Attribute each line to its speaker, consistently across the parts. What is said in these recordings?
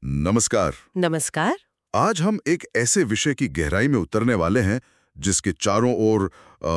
Speaker 1: नमस्कार।
Speaker 2: नमस्कार।
Speaker 1: आज हम एक ऐसे विषय की गहराई में उतरने वाले हैं जिसके चारों ओर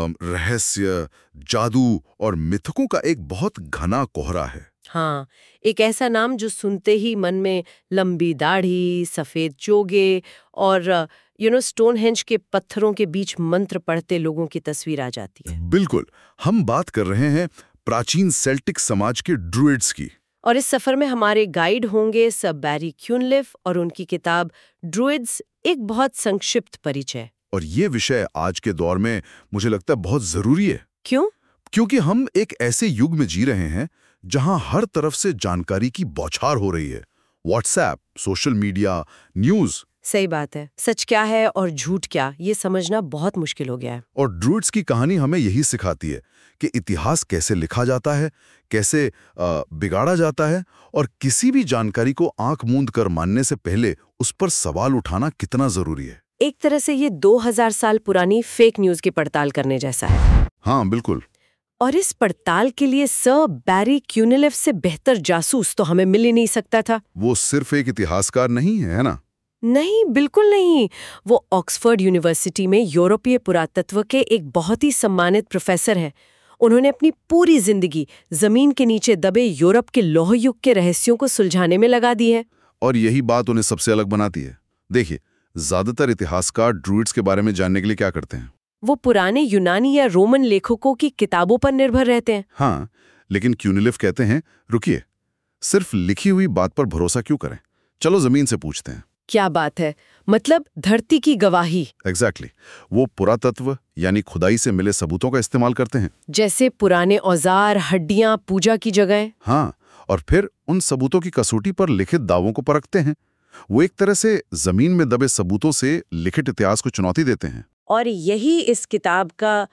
Speaker 1: रहस्य, जादू और मिथकों का एक बहुत घना कोहरा है।
Speaker 2: हाँ, एक ऐसा नाम जो सुनते ही मन में लंबी दाढ़ी, सफेद चोगे और स्टोनहेंज के पत्थरों के बीच मंत्र पढ़ते लोगों की तस्वीर आ जाती है।
Speaker 1: बिल्कुल, हम बात कर रहे हैं प्राचीन सेल्टिक समाज के ड्रुइड्स की।
Speaker 2: और इस सफर में हमारे गाइड होंगे सर बैरी क्यूनलिफ और उनकी किताब ड्रुइड्स, एक बहुत संक्षिप्त परिचय।
Speaker 1: और ये विषय आज के दौर में मुझे लगता है बहुत जरूरी है।
Speaker 2: क्यों?
Speaker 1: क्योंकि हम एक ऐसे युग में जी रहे हैं जहां हर तरफ से जानकारी की बौछार हो रही है। WhatsApp, social media, news.
Speaker 2: सही बात है। सच क्या है और झूठ क्या, ये समझना बहुत मुश्किल हो गया है।
Speaker 1: और ड्रुइड्स की कहानी हमें यही सिखाती है कि इतिहास कैसे लिखा जाता है, कैसे बिगाड़ा जाता है, और किसी भी जानकारी को आंख मूंद कर मानने से पहले उस पर सवाल उठाना कितना जरूरी है।
Speaker 2: एक तरह से ये 2000 साल पुरानी फेक न्यूज की पड़ताल करने जैसा है।
Speaker 1: हाँ, बिल्कुल।
Speaker 2: और इस पड़ताल के लिए सर बैरी क्यूनलिफ से बेहतर जासूस तो हमें मिल ही नहीं सकता था।
Speaker 1: वो सिर्फ एक इतिहासकार नहीं है ना?
Speaker 2: नहीं, बिल्कुल नहीं। वो ऑक्सफोर्ड यूनिवर्सिटी में यूरोपीय पुरातत्व के एक बहुत ही सम्मानित प्रोफेसर हैं। उन्होंने अपनी पूरी जिंदगी जमीन के नीचे दबे यूरोप के लौह युग के रहस्यों को सुलझाने में लगा दी है।
Speaker 1: और यही बात उन्हें सबसे अलग बनाती है। देखिए, ज्यादातर इतिहासकार ड्रुइड्स के बारे में जानने के लिए क्या करते हैं?
Speaker 2: वो पुराने यूनानी या रोमन लेखकों की किताबों पर निर्भर रहते हैं।
Speaker 1: हाँ, लेकिन क्यूनिलिफ कहते हैं, रुकिए, सिर्फ लिखी हुई बात पर भरोसा क्यों करें? चलो जमीन से पूछते हैं।
Speaker 2: क्या बात है, मतलब धरती की गवाही।
Speaker 1: एग्जैक्टली। वो पुरातत्व यानी खुदाई से मिले सबूतों का इस्तेमाल करते हैं।
Speaker 2: जैसे पुराने औजार, हड्डियां, पूजा की जगह।
Speaker 1: हाँ, और फिर उन सबूतों की कसौटी पर लिखित दावों को परखते हैं। वो एक तरह से जमीन में दबे सबूतों से लिखित इतिहास को चुनौती देते हैं।
Speaker 2: और यही इस किताब का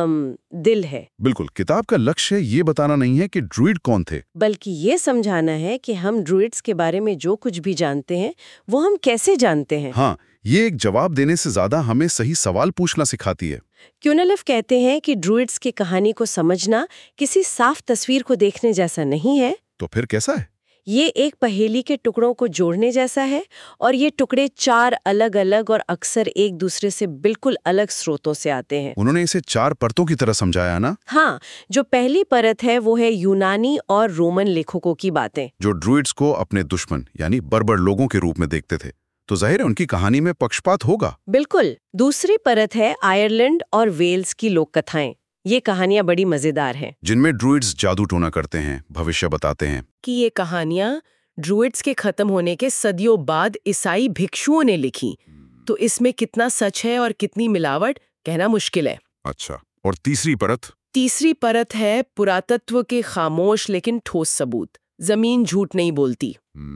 Speaker 2: दिल है।
Speaker 1: बिल्कुल, किताब का लक्ष्य ये बताना नहीं है कि ड्रुइड कौन थे,
Speaker 2: बल्कि ये समझाना है कि हम ड्रुइड्स के बारे में जो कुछ भी जानते हैं वो हम कैसे जानते हैं।
Speaker 1: हाँ, ये एक जवाब देने से ज्यादा हमें सही सवाल पूछना सिखाती है।
Speaker 2: क्यूनलिफ कहते हैं कि ड्रुइड्स की कहानी को समझना किसी साफ तस्वीर को देखने जैसा नहीं है।
Speaker 1: तो फिर कैसा है?
Speaker 2: ये एक पहेली के टुकड़ों को जोड़ने जैसा है, और ये टुकड़े 4 अलग-अलग और अक्सर एक दूसरे से बिल्कुल अलग स्रोतों से आते हैं।
Speaker 1: उन्होंने इसे 4 परतों की तरह समझाया ना?
Speaker 2: हाँ, जो पहली परत है वो है यूनानी और रोमन लेखकों की बातें,
Speaker 1: जो ड्रुइड्स को अपने दुश्मन यानी बर्बर लोगों के रूप में देखते थे, तो जाहिर है उनकी कहानी में पक्षपात होगा।
Speaker 2: बिल्कुल। दूसरी परत है आयरलैंड और वेल्स की लोक कथाएं। ये कहानियां बड़ी मजेदार हैं।
Speaker 1: जिनमें ड्रुइड्स जादू टोना करते हैं, भविष्य बताते हैं।
Speaker 2: कि ये कहानियां ड्रुइड्स के खत्म होने के सदियों बाद ईसाई भिक्षुओं ने लिखी, तो इसमें कितना सच है और कितनी मिलावट कहना मुश्किल है।
Speaker 1: अच्छा, और तीसरी परत?
Speaker 2: तीसरी परत है पुरातत्व के खामोश लेकिन ठोस सबूत। जमीन झूठ नहीं बोलती।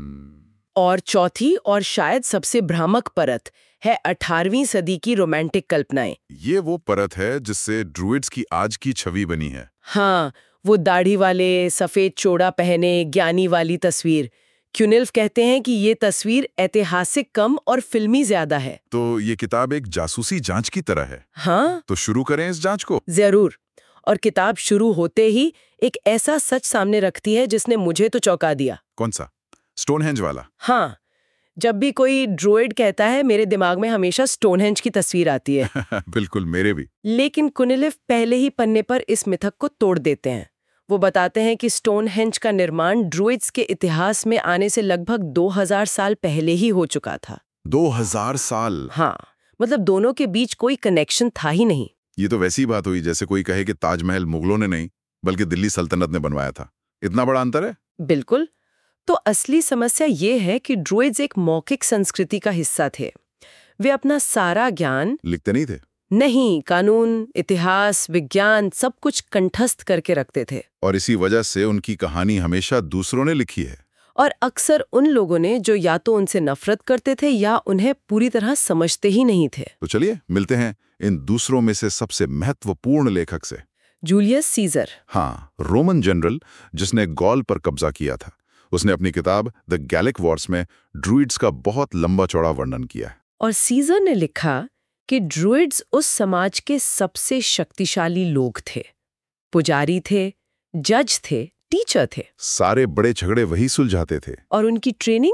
Speaker 2: और चौथी और शायद सबसे भ्रामक परत है 18वीं सदी की रोमांटिक कल्पनाएं।
Speaker 1: ये वो परत है जिससे ड्रुइड्स की आज की छवि बनी है।
Speaker 2: हाँ, वो दाढ़ी वाले, सफेद चोड़ा पहने, ज्ञानी वाली तस्वीर। क्यूनिल्फ कहते हैं कि ये तस्वीर ऐतिहासिक कम और फिल्मी ज्यादा है।
Speaker 1: तो ये किताब एक जासूसी जांच की तरह है।
Speaker 2: हाँ,
Speaker 1: तो शुरू करें इस जांच को।
Speaker 2: जरूर। और किताब शुरू होते ही एक ऐसा सच सामने रखती है जिसने मुझे तो चौंका दिया।
Speaker 1: कौन सा? स्टोनहेंज वाला?
Speaker 2: हाँ, जब भी कोई ड्रुइड कहता है मेरे दिमाग में हमेशा स्टोनहेंज की तस्वीर आती है।
Speaker 1: बिल्कुल, मेरे भी।
Speaker 2: लेकिन क्यूनिलिफ पहले ही पन्ने पर इस मिथक को तोड़ देते हैं। वो बताते हैं कि स्टोनहेंज का निर्माण ड्रुइड्स के इतिहास में आने से लगभग 2000 साल पहले ही हो चुका था।
Speaker 1: 2000 साल?
Speaker 2: हाँ, मतलब दोनों के बीच कोई कनेक्शन था ही नहीं।
Speaker 1: ये तो वैसी बात हुई जैसे कोई कहे कि ताजमहल मुगलों ने नहीं बल्कि दिल्ली सल्तनत ने बनवाया था। इतना बड़ा अंतर है?
Speaker 2: बिल्कुल। तो असली समस्या ये है कि ड्रुइड्स एक मौखिक संस्कृति का हिस्सा थे। वे अपना सारा ज्ञान
Speaker 1: लिखते नहीं थे?
Speaker 2: नहीं, कानून, इतिहास, विज्ञान सब कुछ कंठस्थ करके रखते थे।
Speaker 1: और इसी वजह से उनकी कहानी हमेशा दूसरों ने लिखी है।
Speaker 2: और अक्सर उन लोगों ने जो या तो उनसे नफरत करते थे या उन्हें पूरी तरह समझते ही नहीं थे।
Speaker 1: तो चलिए मिलते हैं इन दूसरों में से सबसे महत्वपूर्ण लेखक से।
Speaker 2: Julius Caesar.
Speaker 1: हाँ, रोमन जनरल जिसने गॉल पर कब्जा किया था। उसने अपनी किताब द गैलिक वॉर्स में ड्रुइड्स का बहुत लंबा चौड़ा वर्णन किया है।
Speaker 2: और सीजर ने लिखा कि ड्रुइड्स उस समाज के सबसे शक्तिशाली लोग थे। पुजारी थे, जज थे, टीचर थे।
Speaker 1: सारे बड़े झगड़े वही सुलझाते थे।
Speaker 2: और उनकी ट्रेनिंग?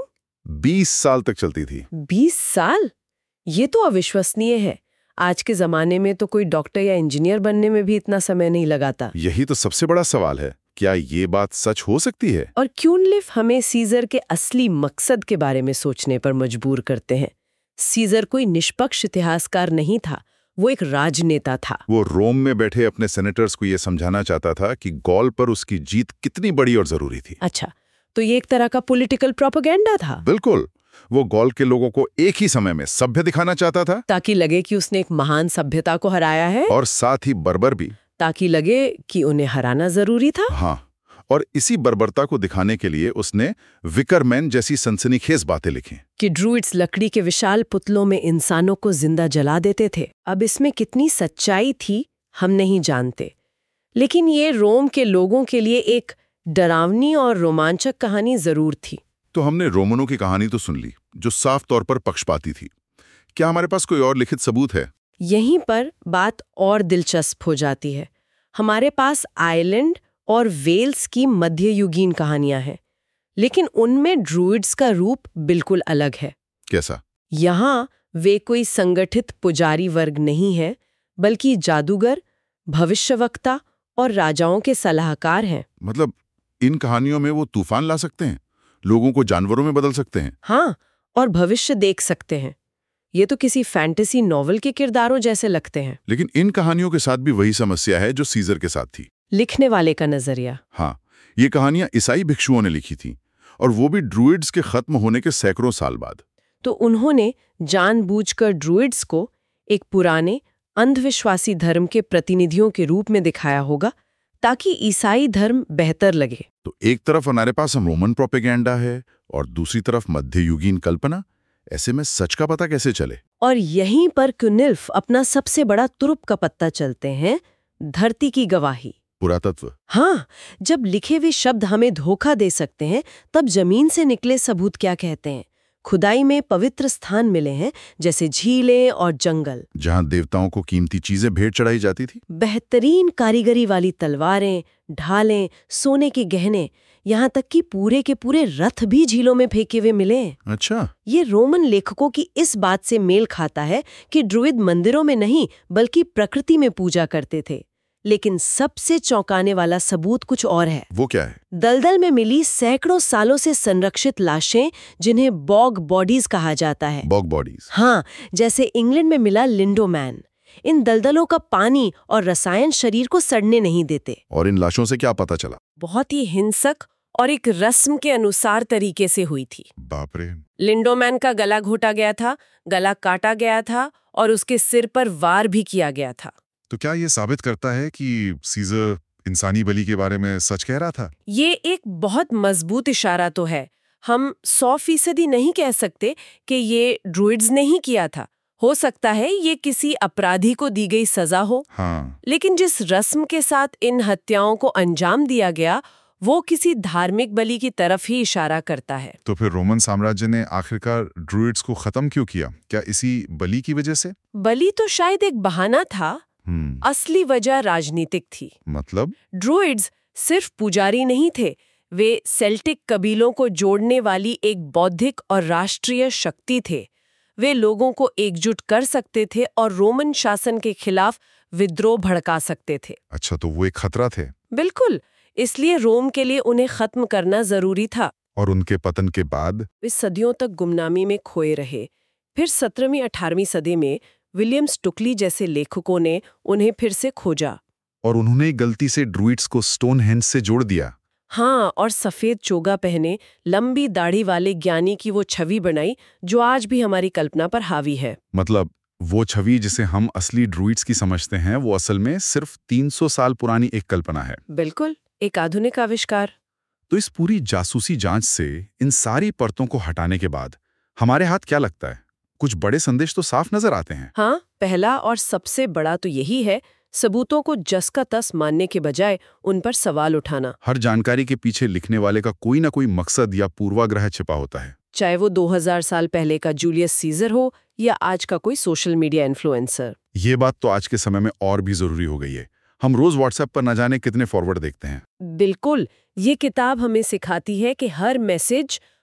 Speaker 1: 20 साल तक चलती थी।
Speaker 2: 20 साल? ये तो अविश्वसनीय है। आज के जमाने में तो कोई डॉक्टर या इंजीनियर बनने में भी इतना समय नहीं लगाता।
Speaker 1: यही तो सबसे बड़ा सवाल है, क्या ये बात सच हो सकती है?
Speaker 2: और क्यूनलिफ हमें सीजर के असली मकसद के बारे में सोचने पर मजबूर करते हैं। सीजर कोई निष्पक्ष इतिहासकार नहीं था, वो एक राजनेता था।
Speaker 1: वो रोम में बैठे अपने सेनेटर्स को ये समझाना चाहता था कि गॉल पर उसकी जीत कितनी बड़ी और जरूरी थी।
Speaker 2: अच्छा, तो ये एक तरह का पॉलिटिकल प्रोपेगेंडा था।
Speaker 1: बिल्कुल। वो गॉल के लोगों को एक ही समय में सभ्य दिखाना चाहता था,
Speaker 2: ताकि लगे कि उसने एक महान सभ्यता को हराया है,
Speaker 1: और साथ ही बर्बर भी,
Speaker 2: ताकि लगे कि उन्हें हराना जरूरी था।
Speaker 1: हाँ, और इसी बर्बरता को दिखाने के लिए उसने विकरमैन जैसी सनसनीखेज बातें लिखी
Speaker 2: कि ड्रूइड्स लकड़ी के विशाल पुतलों में इंसानों को जिंदा जला देते थे। अब इसमें कितनी सच्चाई थी हम नहीं जानते, लेकिन ये रोम के लोगों के लिए एक डरावनी और रोमांचक कहानी जरूर थी।
Speaker 1: तो हमने रोमनों की कहानी तो सुन ली, जो साफ तौर पर पक्षपाती थी। क्या हमारे पास कोई और लिखित सबूत है?
Speaker 2: यहीं पर बात और दिलचस्प हो जाती है। हमारे पास आयरलैंड और वेल्स की मध्ययुगीन कहानियां हैं, लेकिन उनमें ड्रूइड्स का रूप बिल्कुल अलग है।
Speaker 1: कैसा?
Speaker 2: यहाँ वे कोई संगठित पुजारी वर्ग नहीं है, बल्कि जादूगर, भविष्यवक्ता और राजाओं के सलाहकार हैं।
Speaker 1: मतलब इन कहानियों में वो तूफान ला सकते हैं, लोगों को जानवरों में बदल सकते हैं।
Speaker 2: हाँ, और भविष्य देख सकते हैं। ये तो किसी फैंटेसी नॉवल के किरदारों जैसे लगते हैं।
Speaker 1: लेकिन इन कहानियों के साथ भी वही समस्या है जो सीजर के साथ थी,
Speaker 2: लिखने वाले का नजरिया।
Speaker 1: हाँ, ये कहानियां ईसाई भिक्षुओं ने लिखी थी, और वो भी ड्रूइड्स के खत्म होने के सैकड़ों साल बाद।
Speaker 2: तो उन्होंने जानबूझकर ड्रूइड्स को एक पुराने अंधविश्वासी धर्म के प्रतिनिधियों के रूप में दिखाया होगा, ताकि ईसाई धर्म बेहतर लगे।
Speaker 1: तो एक तरफ हमारे पास रोमन प्रोपेगेंडा है और दूसरी तरफ मध्ययुगीन कल्पना। ऐसे में सच का पता कैसे चले?
Speaker 2: और यहीं पर क्यूनिल्फ अपना सबसे बड़ा तुरुप का पत्ता चलते हैं, धरती की गवाही।
Speaker 1: पुरातत्व।
Speaker 2: हाँ, जब लिखे हुए शब्द हमें धोखा दे सकते हैं, तब जमीन से निकले सबूत क्या कहते हैं? खुदाई में पवित्र स्थान मिले हैं, जैसे झीलें और जंगल,
Speaker 1: जहां देवताओं को कीमती चीजें भेंट चढ़ाई जाती थी।
Speaker 2: बेहतरीन कारीगरी वाली तलवारें, ढालें, सोने के गहने, यहाँ तक कि पूरे के पूरे रथ भी झीलों में फेंके हुए मिले हैं।
Speaker 1: अच्छा।
Speaker 2: ये रोमन लेखकों की इस बात से मेल खाता है कि ड्रुइड मंदिरों में नहीं, बल्कि प्रकृति में पूजा करते थे। लेकिन सबसे चौंकाने वाला सबूत कुछ और है।
Speaker 1: वो क्या है?
Speaker 2: दलदल में मिली सैकड़ों सालों से संरक्षित लाशें, जिन्हें बॉग बॉडीज कहा जाता है।
Speaker 1: Bog bodies?
Speaker 2: हाँ, जैसे इंग्लैंड में मिला लिंडोमैन। इन दलदलों का पानी और रसायन शरीर को सड़ने नहीं देते।
Speaker 1: और इन लाशों से क्या पता चला?
Speaker 2: बहुत ही हिंसक और एक रस्म के अनुसार तरीके से हुई थी।
Speaker 1: बाप रे।
Speaker 2: लिंडोमैन का गला घोटा गया था, गला काटा गया था और उसके सिर पर वार भी किया गया था।
Speaker 1: तो क्या ये साबित करता है कि सीजर इंसानी बलि के बारे में सच कह रहा था?
Speaker 2: ये एक बहुत मजबूत इशारा तो है। हम 100% नहीं कह सकते कि ये ड्रूइड्स ने ही किया था। हो सकता है ये किसी अपराधी को दी गई सजा हो।
Speaker 1: हाँ।
Speaker 2: लेकिन जिस रस्म के साथ इन हत्याओं को अंजाम दिया गया, वो किसी धार्मिक बलि की तरफ ही इशारा करता है।
Speaker 1: तो फिर रोमन साम्राज्य ने आखिरकार ड्रूइड्स को खत्म क्यों किया? क्या इसी बलि की वजह से?
Speaker 2: बलि तो शायद एक बहाना था, असली वजह राजनीतिक थी।
Speaker 1: मतलब?
Speaker 2: ड्रूइड्स सिर्फ पुजारी नहीं थे, वे सेल्टिक कबीलों को जोड़ने वाली एक बौद्धिक और राष्ट्रीय शक्ति थे। वे लोगों को एकजुट कर सकते थे और रोमन शासन के खिलाफ विद्रोह भड़का सकते थे।
Speaker 1: अच्छा, तो वो एक खतरा थे।
Speaker 2: बिल्कुल, इसलिए रोम के लिए उन्हें खत्म करना जरूरी था।
Speaker 1: और उनके पतन के बाद
Speaker 2: वे सदियों तक गुमनामी में खोए रहे। फिर 17वीं-18वीं सदी में विलियम स्टुकली जैसे लेखकों ने उन्हें फिर से खोजा।
Speaker 1: और उन्होंने गलती से ड्रूइड्स को स्टोनहेंज से जोड़ दिया।
Speaker 2: हाँ, और सफेद चोगा पहने लंबी दाढ़ी वाले ज्ञानी की वो छवि बनाई, जो आज भी हमारी कल्पना पर हावी है।
Speaker 1: मतलब वो छवि जिसे हम असली ड्रूइड्स की समझते हैं, वो असल में सिर्फ 300 साल पुरानी एक कल्पना है।
Speaker 2: बिल्कुल, एक आधुनिक आविष्कार।
Speaker 1: तो इस पूरी जासूसी जांच से इन सारी परतों को हटाने के बाद हमारे हाथ क्या लगता है? कुछ बड़े संदेश तो साफ नजर आते हैं।
Speaker 2: हाँ, पहला और सबसे बड़ा तो यही है, सबूतों को जस का तस मानने के बजाय उन पर सवाल उठाना।
Speaker 1: हर जानकारी के पीछे लिखने वाले का कोई ना कोई मकसद या पूर्वाग्रह छिपा होता है,
Speaker 2: चाहे वो 2000 साल पहले का जूलियस सीजर हो या आज का कोई सोशल मीडिया इन्फ्लुएंसर।
Speaker 1: ये बात तो आज के समय में और भी जरूरी हो गई है। हम रोज व्हाट्सएप पर न जाने कितने फॉरवर्ड देखते हैं।
Speaker 2: बिल्कुल, ये किताब हमें सिखाती है कि हर मैसेज,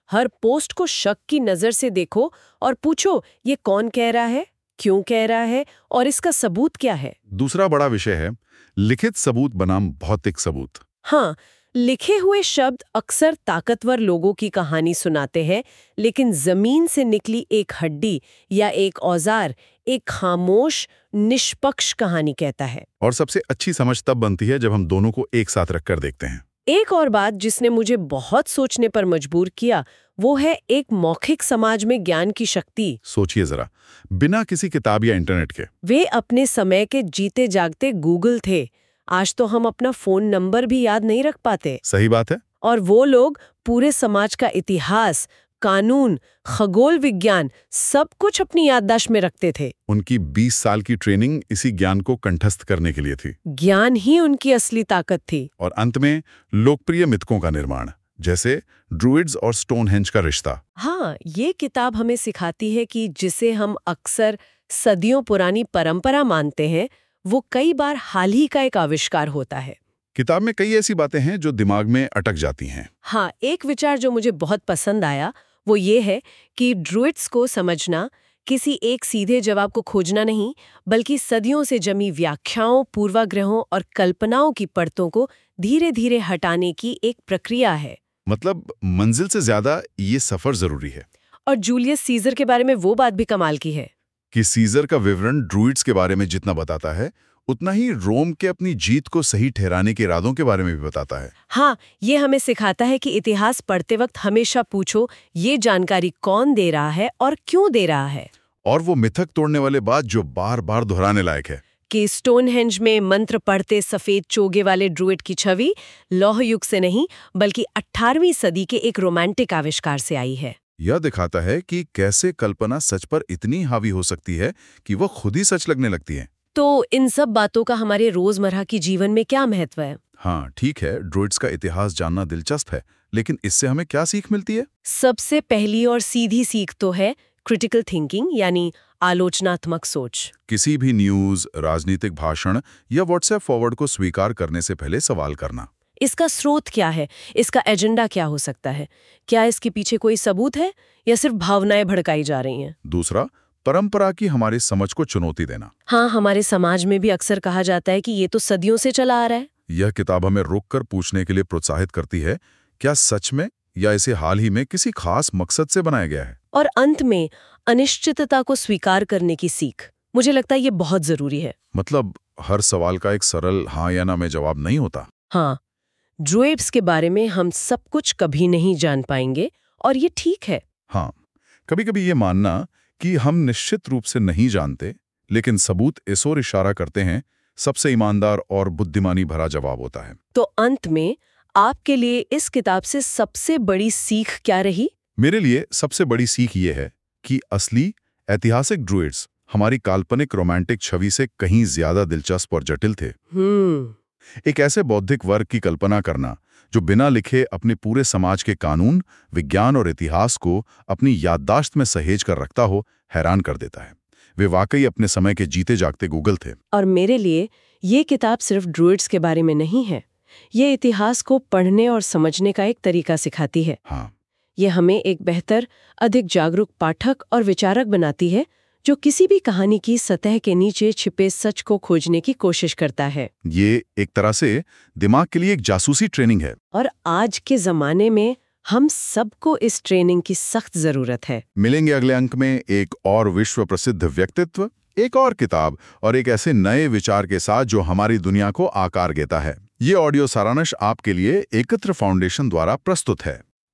Speaker 2: हर पोस्ट को शक की नजर से देखो और पूछो ये कौन कह रहा है, क्यों कह रहा है और इसका सबूत क्या है।
Speaker 1: दूसरा बड़ा विषय है लिखित सबूत बनाम भौतिक सबूत।
Speaker 2: हाँ, लिखे हुए शब्द अक्सर ताकतवर लोगों की कहानी सुनाते हैं, लेकिन जमीन से निकली एक हड्डी या एक औजार एक खामोश निष्पक्ष कहानी कहता है।
Speaker 1: और सबसे अच्छी समझ तब बनती है जब हम दोनों को एक साथ रखकर देखते हैं।
Speaker 2: एक और बात जिसने मुझे बहुत सोचने पर मजबूर किया वो है एक मौखिक समाज में ज्ञान की शक्ति।
Speaker 1: सोचिए जरा, बिना किसी किताब या इंटरनेट के
Speaker 2: वे अपने समय के जीते जागते गूगल थे। आज तो हम अपना फोन नंबर भी याद नहीं रख पाते।
Speaker 1: सही बात है।
Speaker 2: और वो लोग पूरे समाज का इतिहास, कानून, खगोल विज्ञान सब कुछ अपनी याददाश्त में रखते थे।
Speaker 1: उनकी 20 साल की ट्रेनिंग इसी ज्ञान को कंठस्थ करने के लिए थी।
Speaker 2: ज्ञान ही उनकी असली ताकत थी।
Speaker 1: और अंत में लोकप्रिय मिथकों का निर्माण, जैसे ड्रूइड्स और स्टोनहेंज का रिश्ता।
Speaker 2: हाँ, ये किताब हमें सिखाती है कि जिसे हम अक्सर सदियों पुरानी परंपरा मानते हैं, वो कई बार हाल ही का एक आविष्कार होता है।
Speaker 1: किताब में कई ऐसी बातें हैं जो दिमाग में अटक जाती हैं।
Speaker 2: हाँ, एक विचार जो मुझे बहुत पसंद आया वो ये है कि ड्रूइड्स को समझना किसी एक सीधे जवाब को खोजना नहीं, बल्कि सदियों से जमी व्याख्याओं, पूर्वाग्रहों और कल्पनाओं की परतों को धीरे धीरे हटाने की एक प्रक्रिया है।
Speaker 1: मतलब मंजिल से ज्यादा ये सफर जरूरी है।
Speaker 2: और जूलियस सीजर के बारे में वो बात भी कमाल की है
Speaker 1: कि सीजर का विवरण ड्रूइड्स के बारे में जितना बताता है, उतना ही रोम के अपनी जीत को सही ठहराने के इरादों के बारे में भी बताता है।
Speaker 2: हाँ, ये हमें सिखाता है कि इतिहास पढ़ते वक्त हमेशा पूछो ये जानकारी कौन दे रहा है और क्यों दे रहा है।
Speaker 1: और वो मिथक तोड़ने वाले बात जो बार बार दोहराने लायक है
Speaker 2: कि स्टोनहेंज में मंत्र पढ़ते सफेद चोगे वाले ड्रूइड की छवि लौह युग से नहीं बल्कि 18वीं सदी के एक रोमांटिक आविष्कार से आई है।
Speaker 1: यह दिखाता है कि कैसे कल्पना सच पर इतनी हावी हो सकती है कि वह खुद ही सच लगने लगती है।
Speaker 2: तो इन सब बातों का हमारे रोजमर्रा की जीवन में क्या महत्व है?
Speaker 1: हाँ, ठीक है, ड्रूइड्स का इतिहास जानना दिलचस्प है, लेकिन इससे हमें क्या सीख मिलती है?
Speaker 2: सबसे पहली और सीधी सीख तो है क्रिटिकल थिंकिंग, यानी आलोचनात्मक सोच।
Speaker 1: किसी भी न्यूज, राजनीतिक भाषण या व्हाट्सएप फॉरवर्ड को स्वीकार करने से पहले सवाल करना।
Speaker 2: इसका स्रोत क्या है? इसका एजेंडा क्या हो सकता है? क्या इसके पीछे कोई सबूत है या सिर्फ भावनाएं भड़काई जा रही हैं?
Speaker 1: दूसरा, परंपरा की हमारी समझ को चुनौती देना।
Speaker 2: हाँ, हमारे समाज में भी अक्सर कहा जाता है कि ये तो सदियों से चला आ रहा है।
Speaker 1: यह किताब हमें रुककर पूछने के लिए प्रोत्साहित करती है, क्या सच में या इसे हाल ही में किसी खास मकसद से बनाया गया है?
Speaker 2: और अंत में अनिश्चितता को स्वीकार करने की सीख। मुझे लगता है ये बहुत जरूरी है।
Speaker 1: मतलब हर सवाल का एक सरल हाँ या ना में जवाब नहीं होता।
Speaker 2: हाँ, ड्रूइड्स के बारे में हम सब कुछ कभी नहीं जान पाएंगे और ये ठीक है।
Speaker 1: हाँ, कभी-कभी ये मानना कि हम निश्चित रूप से नहीं जानते, लेकिन सबूत इस ओर इशारा करते हैं, सबसे ईमानदार और बुद्धिमानी भरा जवाब होता है।
Speaker 2: तो अंत में आपके लिए इस किताब से सबसे बड़ी सीख क्या रही?
Speaker 1: मेरे लिए सबसे बड़ी सीख ये है कि असली ऐतिहासिक ड्रूइड्स हमारी काल्पनिक रोमांटिक छवि से कहीं ज्यादा दिलचस्प और जटिल थे। एक ऐसे बौद्धिक वर्ग की कल्पना करना जो बिना लिखे अपने पूरे समाज के कानून, विज्ञान और इतिहास को अपनी याददाश्त में सहेज कर रखता हो, हैरान कर देता है। वे वाकई अपने समय के जीते जागते गूगल थे।
Speaker 2: और मेरे लिए ये किताब सिर्फ ड्रूइड्स के बारे में नहीं है, ये इतिहास को पढ़ने और समझने का एक तरीका सिखाती है।
Speaker 1: हाँ,
Speaker 2: ये हमें एक बेहतर, अधिक जागरूक पाठक और विचारक बनाती है जो किसी भी कहानी की सतह के नीचे छिपे सच को खोजने की कोशिश करता है।
Speaker 1: ये एक तरह से दिमाग के लिए एक जासूसी ट्रेनिंग है।
Speaker 2: और आज के जमाने में हम सबको इस ट्रेनिंग की सख्त जरूरत है।
Speaker 1: मिलेंगे अगले अंक में एक और विश्व प्रसिद्ध व्यक्तित्व, एक और किताब और एक ऐसे नए विचार के साथ जो हमारी दुनिया को आकार देता है। ये ऑडियो सारांश आपके लिए एकत्र फाउंडेशन द्वारा प्रस्तुत है।